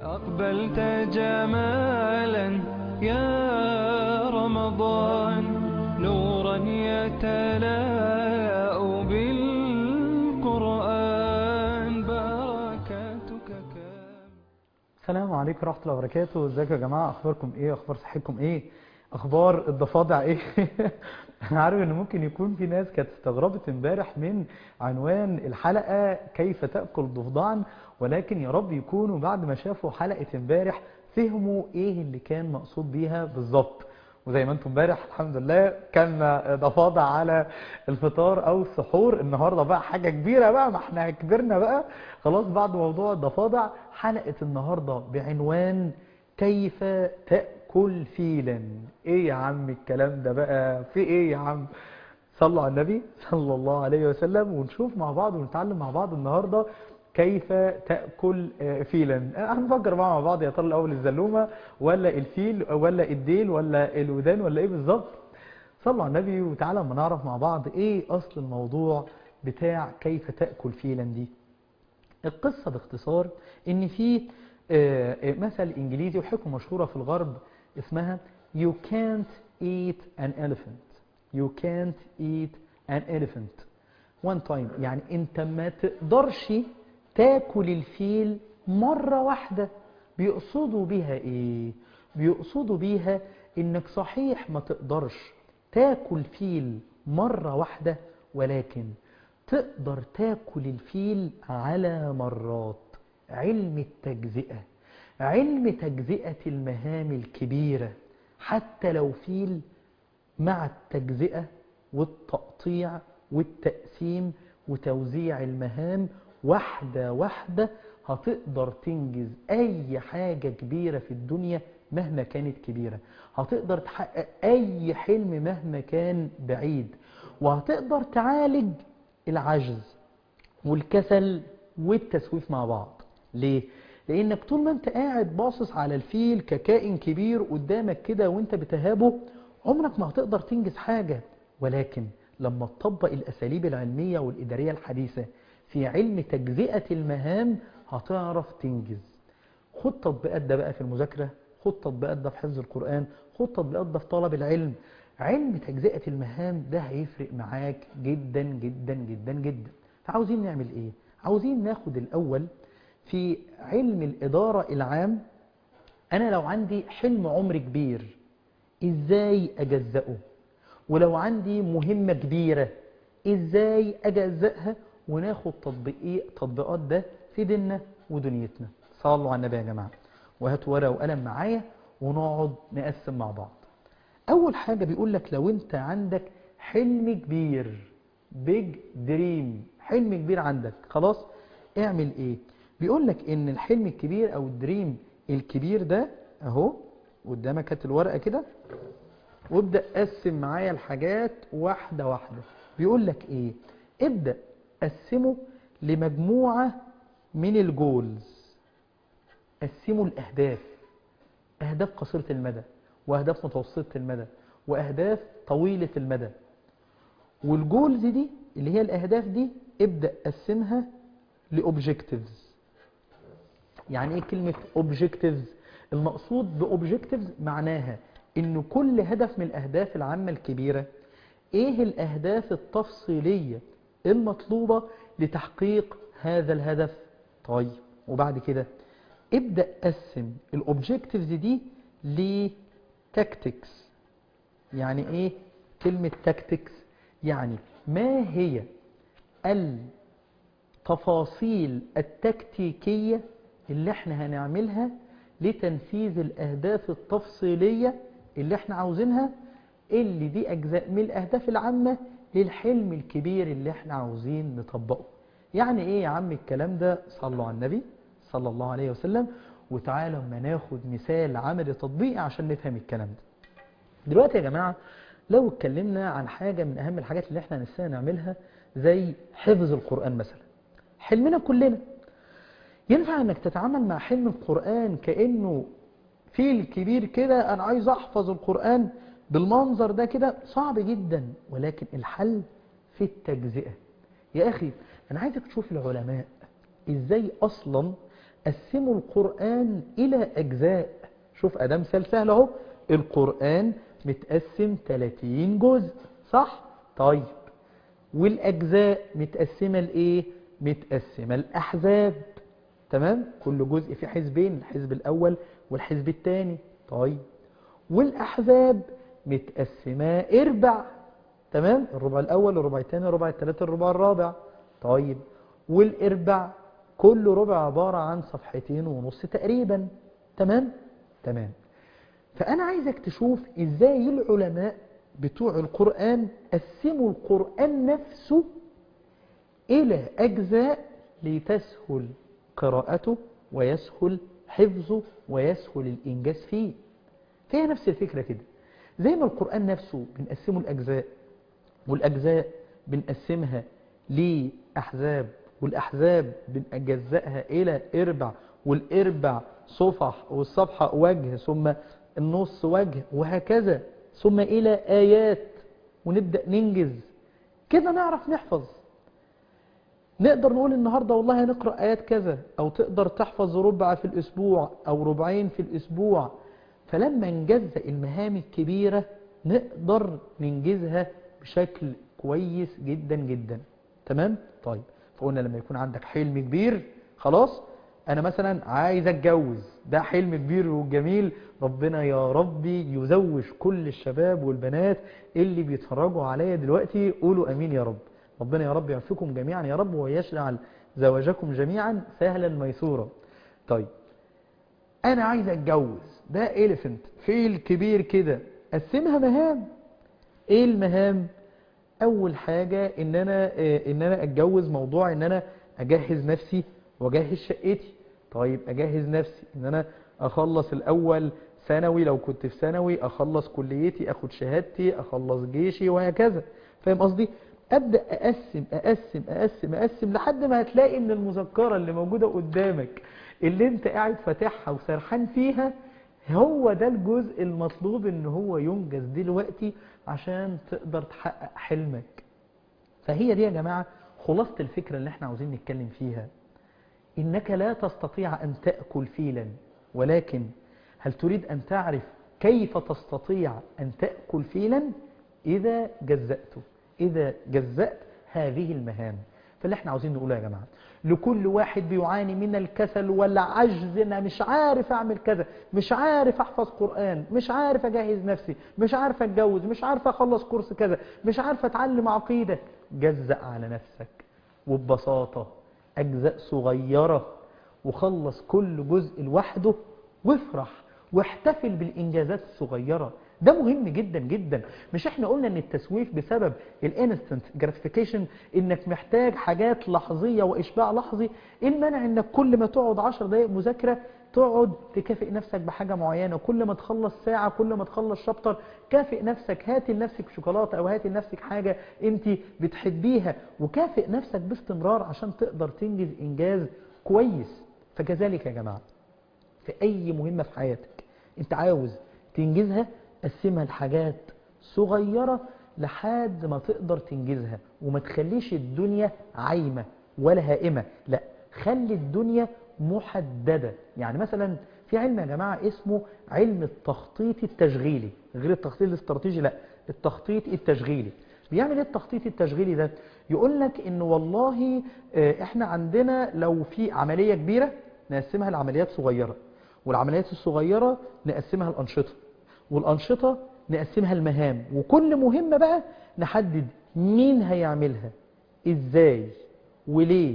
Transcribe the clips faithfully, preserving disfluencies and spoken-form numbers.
أقبلت جمالا يا رمضان، نورا يتلاء بالقرآن، بركاتك كام. السلام عليكم ورحمة الله وبركاته. ازيكم يا جماعة؟ اخباركم ايه؟ اخبار صحتكم ايه؟ اخبار الضفادع ايه؟ انا عارف ان ممكن يكون في ناس كانت استغربت امبارح من عنوان الحلقة كيف تأكل ضفدعا، ولكن يا رب يكونوا بعد ما شافوا حلقة امبارح فهموا ايه اللي كان مقصود بيها بالظبط. وزي ما انتم امبارح الحمد لله كان ضفادع على الفطار او السحور، النهارده بقى حاجه كبيره بقى، ما احنا كبرنا بقى خلاص بعد موضوع الضفادع. حلقه النهارده بعنوان كيف تاكل فيلا. ايه يا عم الكلام ده بقى؟ في ايه يا عم؟ صلوا على النبي صلى الله عليه وسلم ونشوف مع بعض ونتعلم مع بعض النهارده كيف تأكل فيلا. هنفكر بقى مع بعض، يا ترى الأول الزلومة ولا الفيل ولا الديل ولا الودان ولا إيه بالظبط؟ صلوا على النبي وتعالى اما نعرف مع بعض إيه أصل الموضوع بتاع كيف تأكل فيلا دي. القصة باختصار إن في مثل إنجليزي وحكمة مشهورة في الغرب اسمها You can't eat an elephant. You can't eat an elephant one time. يعني أنت ما تقدرش تاكل الفيل مرة واحدة. بيقصدوا بيها ايه؟ بيقصدوا بيها انك صحيح ما تقدرش تاكل فيل مرة واحدة، ولكن تقدر تاكل الفيل على مرات. علم التجزئة، علم تجزئة المهام الكبيرة، حتى لو فيل، مع التجزئة والتقطيع والتقسيم وتوزيع المهام واحدة واحدة هتقدر تنجز أي حاجة كبيرة في الدنيا مهما كانت كبيرة. هتقدر تحقق أي حلم مهما كان بعيد، وهتقدر تعالج العجز والكسل والتسويف مع بعض. ليه؟ لأنك طول ما انت قاعد باصص على الفيل ككائن كبير قدامك كده وانت بتهابه، عمرك ما هتقدر تنجز حاجة. ولكن لما تطبق الأساليب العلمية والإدارية الحديثة في علم تجزئة المهام هتعرف تنجز. خد تطبيقات ده بقى في المذاكرة، خد تطبيقات ده في حفظ القرآن، خد تطبيقات ده في طلب العلم. علم تجزئة المهام ده هيفرق معاك جدا جدا جدا جدا. فعاوزين نعمل ايه؟ عاوزين ناخد الأول في علم الإدارة العام. أنا لو عندي حلم عمر كبير ازاي أجزأه؟ ولو عندي مهمة كبيرة ازاي أجزأها؟ وناخد تطبيق تطبيقات ده في ديننا ودنيتنا. صلوا على النبي يا جماعة، وهاتوا ورقة وقلم معايا ونقعد نقسم مع بعض. أول حاجة بيقول لك لو أنت عندك حلم كبير، بيج دريم، حلم كبير عندك، خلاص اعمل ايه؟ بيقول لك ان الحلم الكبير او الدريم الكبير ده اهو قدامك، هات الورقة كده وابدأ قسم معايا الحاجات واحدة واحدة. بيقول لك ايه؟ ابدأ قسمه لمجموعة من الجولز. قسموا الأهداف، أهداف قصيرة المدى وأهداف متوسطة المدى وأهداف طويلة المدى. والجولز دي اللي هي الأهداف دي ابدأ قسمها لأوبجكتيفز. يعني ايه كلمة اوبجكتيفز؟ المقصود بأوبجكتيفز معناها إن كل هدف من الأهداف العامة الكبيرة إيه الأهداف التفصيلية المطلوبة لتحقيق هذا الهدف. طيب وبعد كده ابدأ قسم الأوبجكتيفز دي لتاكتكس. يعني إيه كلمة تاكتكس؟ يعني ما هي التفاصيل التكتيكية اللي احنا هنعملها لتنفيذ الأهداف التفصيلية اللي احنا عاوزينها، اللي دي أجزاء من الأهداف العامة للحلم الكبير اللي احنا عاوزين نطبقه. يعني ايه يا عم الكلام ده؟ صلوا على النبي صلى الله عليه وسلم وتعالوا اما ناخد مثال عملي تطبيقي عشان نفهم الكلام ده. دلوقتي يا جماعة لو اتكلمنا عن حاجة من أهم الحاجات اللي احنا نسينا نعملها زي حفظ القرآن مثلا، حلمنا كلنا، ينفع انك تتعامل مع حلم القرآن كأنه فيل كبير كده انا عايز احفظ القرآن بالمنظر ده كده؟ صعب جدا. ولكن الحل في التجزئة. يا اخي انا عايزك تشوف العلماء ازاي اصلا قسموا القرآن إلى أجزاء. شوف أدام مثال سهل أهو، القرآن متقسم ثلاثين جزء صح؟ طيب والأجزاء متقسمة لإيه؟ متقسمة الأحزاب. تمام؟ كل جزء فيه حزبين، الحزب الأول والحزب الثاني. طيب والأحزاب متقسمة إربع. تمام؟ الربع الأول الربع الثاني الربع الثالث الربع الرابع. طيب والإربع كل ربع عبارة عن صفحتين ونص تقريبا. تمام؟ تمام. فأنا عايزك تشوف إزاي العلماء بتوع القرآن قسموا القرآن نفسه إلى أجزاء لتسهل قراءته ويسهل حفظه ويسهل الإنجاز فيه. فهي نفس الفكرة كده، زي ما القرآن نفسه بنقسمه الأجزاء، والأجزاء بنقسمها لأحزاب، والأحزاب بنجزأها إلى إربع، والإربع صفح، والصفحة وجه، ثم النص وجه، وهكذا، ثم إلى آيات، ونبدأ ننجز كده نعرف نحفظ. نقدر نقول النهاردة والله هنقرأ آيات كذا، أو تقدر تحفظ ربع في الأسبوع أو ربعين في الأسبوع. فلما نجزأ المهام الكبيرة نقدر ننجزها بشكل كويس جدا جدا. تمام؟ طيب فقلنا لما يكون عندك حلم كبير، خلاص أنا مثلا عايز أتجوز، ده حلم كبير وجميل، ربنا يا ربي يزوج كل الشباب والبنات اللي بيتفرجوا عليا دلوقتي، قولوا أمين يا رب. ربنا يا رب يعفكم جميعا يا رب، ويجعل زواجكم جميعا سهلا ميسورا. طيب أنا عايز أتجوز، ده إليفنت فيل كبير كده، قسمها مهام. إيه المهام؟ أول حاجة إن أنا إن أنا أتجوز، موضوع إن أنا أجهز نفسي وأجهز شقتي. طيب أجهز نفسي إن أنا أخلص الأول ثانوي، لو كنت في ثانوي أخلص كليتي، أخد شهادتي، أخلص جيشي، وهكذا. فاهم قصدي؟ أبدأ أقسم أقسم أقسم أقسم لحد ما هتلاقي إن المذكرة اللي موجودة قدامك اللي أنت قاعد فاتحها وسرحان فيها، هو ده الجزء المطلوب إن هو ينجز دلوقتي عشان تقدر تحقق حلمك. فهي دي يا جماعة خلاصة الفكرة اللي احنا عاوزين نتكلم فيها. إنك لا تستطيع أن تأكل فيلا، ولكن هل تريد أن تعرف كيف تستطيع أن تأكل فيلا؟ إذا جزأته، إذا جزأت هذه المهام. فاللي احنا عاوزين نقوله يا جماعة، لكل واحد بيعاني من الكسل والعجز، انا مش عارف اعمل كذا، مش عارف احفظ قرآن، مش عارف اجهز نفسي، مش عارف اتجوز، مش عارف اخلص كورس كذا، مش عارف اتعلم عقيدة. جزأ على نفسك وببساطة اجزاء صغيرة، وخلص كل جزء لوحده، وافرح واحتفل بالانجازات الصغيرة. ده مهم جدا جدا. مش احنا قلنا ان التسويف بسبب الانستنت جراتيفيكيشن، انك محتاج حاجات لحظية واشباع لحظي. ايه المانع انك كل ما تقعد عشر دقائق مذاكرة تقعد تكافئ نفسك بحاجة معينة، كل ما تخلص ساعة، كل ما تخلص شابتر كافئ نفسك، هاتي لنفسك شوكولاتة او هاتي لنفسك حاجة انت بتحبيها، وكافئ نفسك باستمرار عشان تقدر تنجز انجاز كويس. فكذلك يا جماعة في اي مهمة في حياتك انت عاوز تنجزها، قسمها لحاجات صغيرة لحد ما تقدر تنجزها، وما تخليش الدنيا عايمة ولا هائمة، لا خلي الدنيا محددة. يعني مثلا في علم يا جماعة اسمه علم التخطيط التشغيلي، غير التخطيط الاستراتيجي، لا التخطيط التشغيلي. بيعمل ايه التخطيط التشغيلي ده؟ يقول لك ان والله احنا عندنا لو في عملية كبيرة نقسمها لعمليات صغيرة، والعمليات الصغيرة نقسمها الأنشطة، والأنشطة نقسمها المهام، وكل مهمة بقى نحدد مين هيعملها، ازاي، وليه،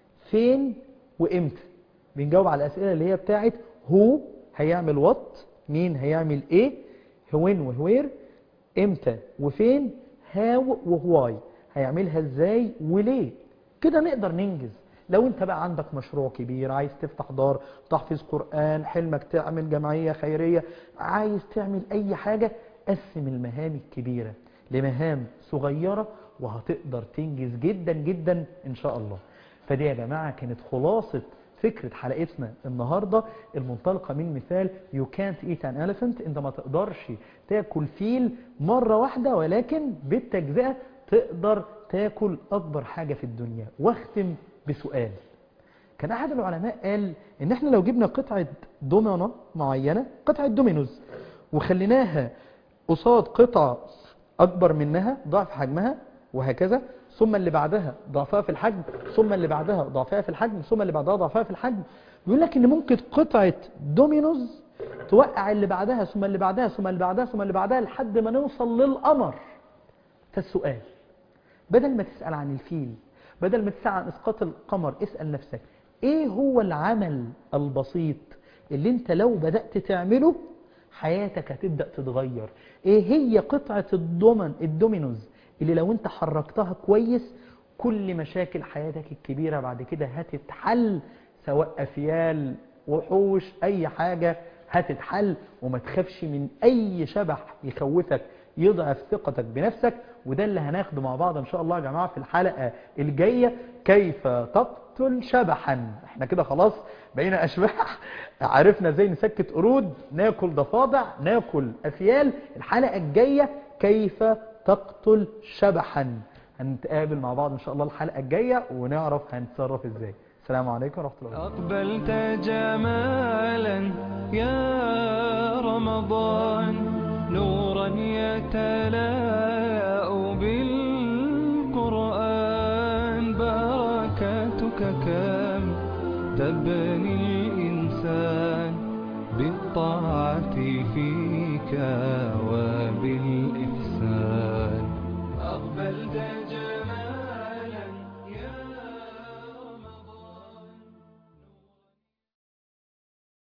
فين، وامتى. بنجاوب على الأسئلة اللي هي بتاعت هو هيعمل وات، مين هيعمل ايه، وين وهوير، امتى وفين، هاو وهواي، هيعملها ازاي وليه. كده نقدر ننجز. لو انت بقى عندك مشروع كبير، عايز تفتح دار، تحفظ قرآن، حلمك تعمل جمعية خيرية، عايز تعمل اي حاجة، قسم المهام الكبيرة لمهام صغيرة وهتقدر تنجز جدا جدا ان شاء الله. فدي يا جماعة كانت خلاصة فكرة حلقتنا النهاردة، المنطلقة من مثال you can't eat an elephant، انت ما تقدرش تاكل فيل مرة واحدة، ولكن بالتجزئة تقدر تاكل اكبر حاجة في الدنيا. واختم بسؤال، كان أحد العلماء قال إن إحنا لو جبنا قطعة دومنة معينة، قطعة دومينوز، وخليناها قصاد قطعة أكبر منها ضعف حجمها وهكذا، ثم اللي بعدها ضعفها في الحجم، ثم اللي بعدها ضعفها في الحجم، ثم اللي بعدها ضعفها في الحجم، بيقول لك إن ممكن قطعة دومينوز توقع اللي بعدها ثم اللي بعدها ثم اللي بعدها ثم اللي بعدها لحد ما نوصل للقمر. فالسؤال، بدل ما تسأل عن الفيل، بدل ما تسأل عن إسقاط القمر، اسأل نفسك إيه هو العمل البسيط اللي أنت لو بدأت تعمله حياتك هتبدأ تتغير؟ إيه هي قطعة الدومن الدومينوز اللي لو أنت حركتها كويس كل مشاكل حياتك الكبيرة بعد كده هتتحل، سواء أفيال، وحوش، أي حاجة هتتحل، وما تخافش من أي شبح يخوفك يضعف ثقتك بنفسك. وده اللي هناخده مع بعض إن شاء الله يا جماعة في الحلقة الجاية، كيف تقتل شبحا. احنا كده خلاص بقينا أشباح، عرفنا ازاي نسكت قرود، ناكل ضفادع، ناكل أفيال. الحلقة الجاية كيف تقتل شبحا. هنتقابل مع بعض إن شاء الله الحلقة الجاية ونعرف هنتصرف ازاي. السلام عليكم ورحمة الله وبركاته. أقبلت جمالا يا رمضان، نورا يتلاء بالقرآن، بركاتك كم تبني الإنسان بالطاعة فيك